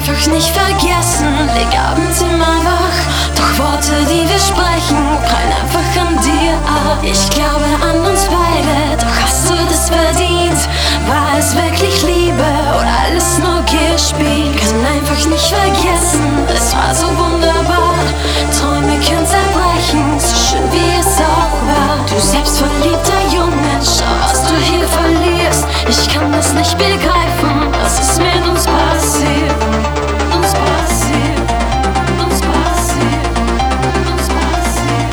einfach nicht vergessen, leg abends immer wach. Doch Worte, die wir sprechen, prallen einfach an dir ab. Ich glaube an uns beide, doch hast du das verdient? War es wirklich Liebe oder alles nur gespielt? Kann einfach nicht vergessen, es war so wunderbar. Träume können zerbrechen, so schön wie es auch war. Du selbstverliebter Junge, schau, was du hier verlierst. Ich kann das nicht begreifen, was ist mit uns passiert? Uns passiert, uns passiert, uns passiert,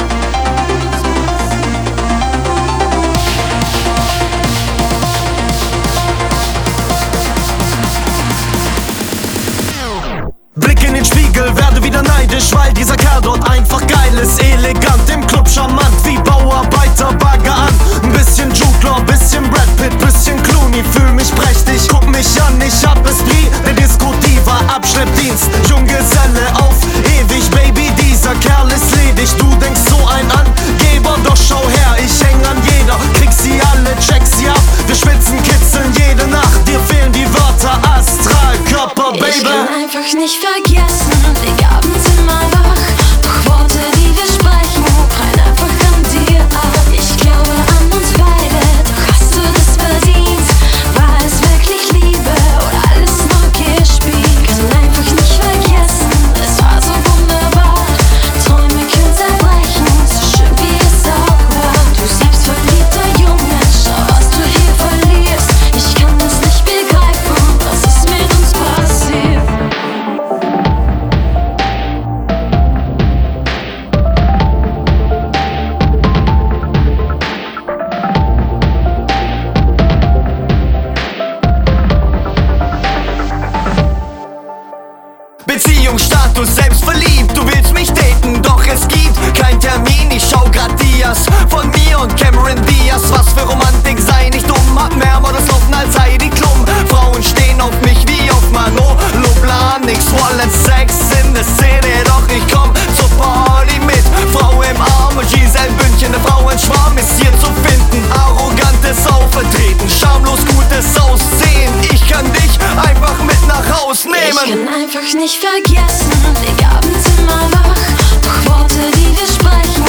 Blick in den Spiegel, werde wieder neidisch, weil dieser Kerl dort einfach geil ist. Elegant, im Club charmant, wie Bauarbeiter, Bagger an. Ein bisschen Jude Law, bisschen Brad Pitt, bisschen Clooney, fühl mich prächtig. Guck mich an, ich hab Esprit, der Disco Diva, Abschleppdienst, Junggeselle auf ewig, Baby, dieser Kerl ist ledig. Du denkst so ein Angeber, doch schau her, ich häng an jeder. Krieg sie alle, check sie ab, wir schwitzen, kitzeln jede Nacht. Dir fehlen die Wörter, Astral, Körper, Baby. Ich kann einfach nicht vergessen, leg abends immer wach. Doch Worte, die wir sprechen, prallen einfach an dir ab. Ich glaube an uns beide, doch hast du das verdient? War es wirklich Liebe oder alles nur gespielt? Kann einfach nicht vergessen, es war so wunderbar. Träume können zerbrechen, so schön wie es auch war. Du selbstverliebter Junge, schau, was du hier verlierst. Ich kann das nicht begreifen, was ist mit uns passiert? Beziehungsstatus, selbstverliebt, du willst mich daten, doch es gibt kein Termin. Ich schau grad Dias von mir und Cameron Diaz. Was für Romantik, sei nicht dumm, hab mehr Laufen als Heidi Klum. Frauen stehen auf mich wie auf Manolo Blahnik. Swallen Sex in der Szene, doch ich komm zur Party mit. Frau im Arm und Giselle Bündchen, der Frauenschwarm ist hier zu finden. Arrogantes Auftreten, schamlos gutes Aussehen. Ich kann dich einfach mit nach Haus nehmen. Ich kann einfach nicht vergessen, leg abends immer wach. Doch Worte, die wir sprechen,